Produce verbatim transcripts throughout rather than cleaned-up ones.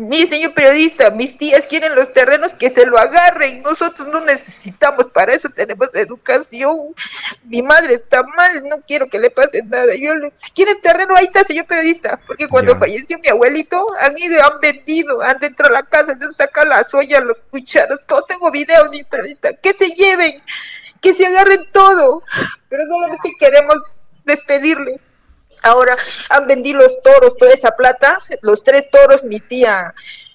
Mire, señor periodista, mis tías quieren los terrenos, que se lo agarren. Nosotros no necesitamos, para eso tenemos educación. Mi madre está mal, no quiero que le pase nada. Yo, si quieren terreno, ahí está, señor periodista. Porque cuando ya. falleció mi abuelito, han ido y han vendido, han dentro de la casa, han sacado las ollas, los cucharos, todo. Tengo videos, señor periodista. Que se lleven, que se agarren todo. Pero solamente queremos despedirle. Ahora han vendido los toros, toda esa plata, los tres toros, mi tía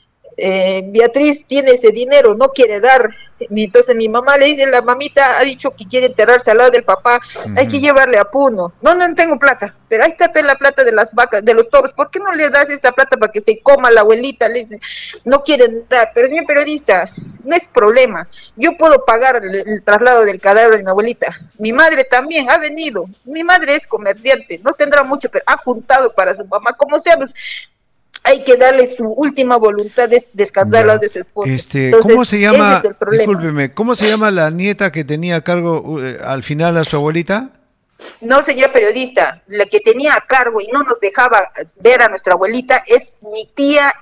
eh, Beatriz tiene ese dinero, no quiere dar. Entonces mi mamá le dice, la mamita ha dicho que quiere enterrarse al lado del papá, uh-huh. hay que llevarle a Puno. No, no tengo plata, pero ahí está la plata de las vacas, de los toros. ¿Por qué no le das esa plata para que se coma la abuelita? Le dice, no quieren dar. Pero señor periodista, no es problema. Yo puedo pagar el, el traslado del cadáver de mi abuelita. Mi madre también ha venido. Mi madre es comerciante, no tendrá mucho, pero ha juntado para su mamá. Como sea, pues, hay que darle su última voluntad de descansar la de su esposo. Este, Entonces, ¿cómo se llama? Ese es el problema. Discúlpeme, ¿cómo se llama la nieta que tenía a cargo eh, al final a su abuelita? No, señor periodista, la que tenía a cargo y no nos dejaba ver a nuestra abuelita es mi tía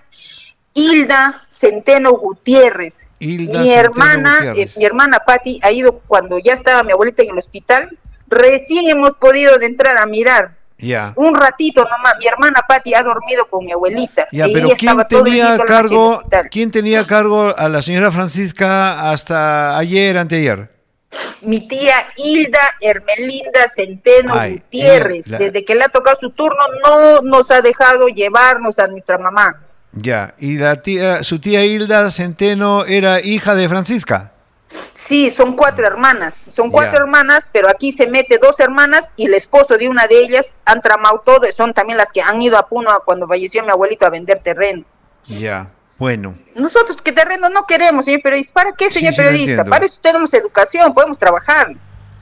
Hilda Centeno Gutiérrez. Hilda mi Centeno hermana, Gutiérrez. Eh, mi hermana Patti ha ido cuando ya estaba mi abuelita en el hospital. Recién hemos podido de entrar a mirar. Ya. Un ratito nomás, mi hermana Patti ha dormido con mi abuelita. Ya, pero ella ¿quién tenía cargo, quién tenía cargo a la señora Francisca hasta ayer, anteayer? Mi tía Hilda Hermelinda Centeno Ay, Gutiérrez. La... Desde que le ha tocado su turno, no nos ha dejado llevarnos a nuestra mamá. Ya, ¿y la tía, su tía Hilda Centeno era hija de Francisca? Sí, son cuatro hermanas, son cuatro yeah. hermanas, pero aquí se mete dos hermanas y el esposo de una de ellas han tramado todo, son también las que han ido a Puno cuando falleció mi abuelito a vender terreno. Ya, yeah. bueno. Nosotros que terreno no queremos, señor periodista. ¿Para qué, señor sí, sí, periodista? Para eso tenemos educación, podemos trabajar.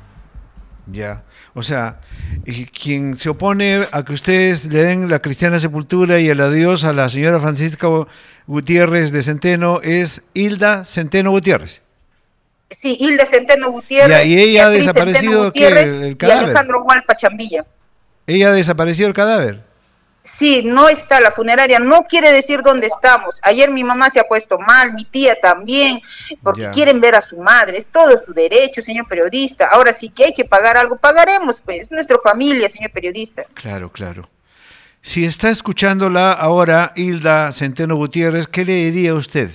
Ya, yeah. o sea, quien se opone a que ustedes le den la cristiana sepultura y el adiós a la señora Francisca Gutiérrez de Centeno es Hilda Centeno Gutiérrez. Sí, Hilda Centeno Gutiérrez, y ella ha desaparecido Gutiérrez el, el cadáver. Y Alejandro Hualpa Chambilla. ¿Ella desapareció el cadáver? Sí, no está la funeraria, no quiere decir dónde estamos. Ayer mi mamá se ha puesto mal, mi tía también, porque ya. quieren ver a su madre, es todo su derecho, señor periodista. Ahora sí que hay que pagar algo, pagaremos, pues, es nuestra familia, señor periodista. Claro, claro. Si está escuchándola ahora, Hilda Centeno Gutiérrez, ¿qué le diría a usted?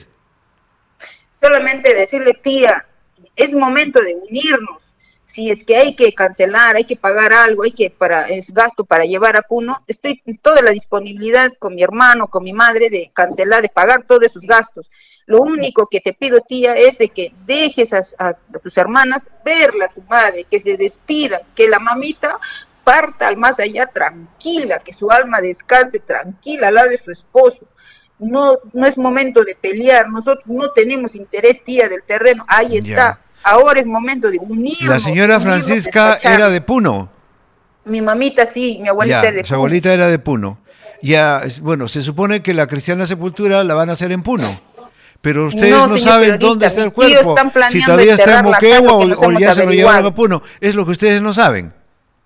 Solamente decirle, tía, es momento de unirnos. Si es que hay que cancelar, hay que pagar algo, hay que para es gasto para llevar a Puno, estoy en toda la disponibilidad con mi hermano, con mi madre, de cancelar, de pagar todos esos gastos. Lo único que te pido, tía, es de que dejes a, a, a tus hermanas verla a tu madre, que se despidan, que la mamita parta al más allá tranquila, que su alma descanse tranquila al lado de su esposo. No, no es momento de pelear, nosotros no tenemos interés, tía, del terreno, ahí está. Ya. Ahora es momento de unirnos. La señora unirnos, Francisca despachar. Era de Puno. Mi mamita sí, mi abuelita ya, es de su Puno. Su abuelita era de Puno. Ya, bueno, se supone que la cristiana sepultura la van a hacer en Puno. Pero ustedes no, no saben dónde está el cuerpo. Si todavía está en Moquegua o, o ya se lo llevaron a Puno. Es lo que ustedes no saben.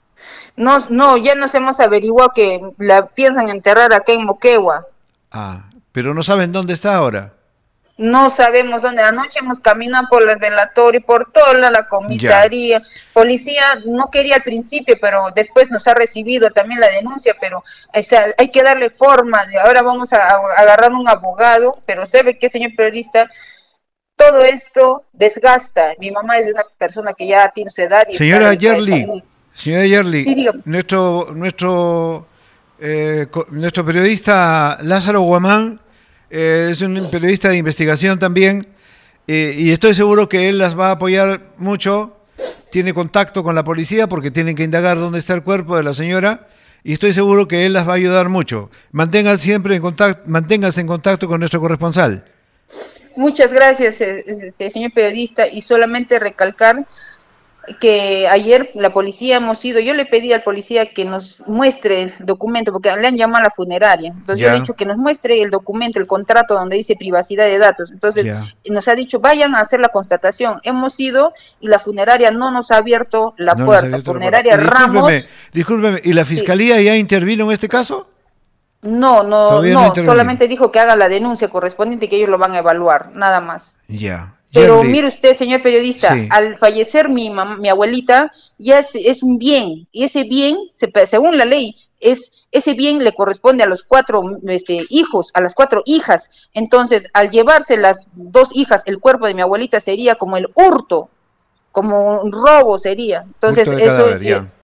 No, no, ya nos hemos averiguado que la piensan enterrar acá en Moquegua. Ah, pero no saben dónde está ahora. No sabemos dónde. Anoche hemos caminado por el velatorio, por toda la, la comisaría. Ya. Policía no quería al principio, pero después nos ha recibido también la denuncia, pero o sea, hay que darle forma. Ahora vamos a, a agarrar un abogado, pero ¿sabe qué, señor periodista? Todo esto desgasta. Mi mamá es una persona que ya tiene su edad. Y señora Yerli, señora Yerli, sí, nuestro, nuestro, eh, nuestro periodista Lázaro Guamán Eh, es un periodista de investigación también, eh, y estoy seguro que él las va a apoyar mucho. Tiene contacto con la policía porque tienen que indagar dónde está el cuerpo de la señora, y estoy seguro que él las va a ayudar mucho. Mantengan siempre en contacto, manténganse en contacto con nuestro corresponsal. Muchas gracias, este, señor periodista, y solamente recalcar que ayer la policía hemos ido, yo le pedí al policía que nos muestre el documento, porque le han llamado a la funeraria, entonces ya. yo le he dicho que nos muestre el documento, el contrato donde dice privacidad de datos, entonces ya. nos ha dicho vayan a hacer la constatación, hemos ido y la funeraria no nos ha abierto la no puerta, abierto funeraria la puerta. Discúlpeme, Ramos. Discúlpeme, ¿y la fiscalía sí. ya intervino en este caso? No, no, Todavía no no, intervenido. solamente dijo que haga la denuncia correspondiente y que ellos lo van a evaluar, nada más. Ya. Pero Yerli, mire usted, señor periodista, sí. al fallecer mi, mam- mi abuelita, ya es, es un bien, y ese bien, se- según la ley, es ese bien le corresponde a los cuatro este, hijos, a las cuatro hijas. Entonces, al llevarse las dos hijas, el cuerpo de mi abuelita sería como el hurto, como un robo sería. Entonces, Hurto de eso, cadáver, eh, ya.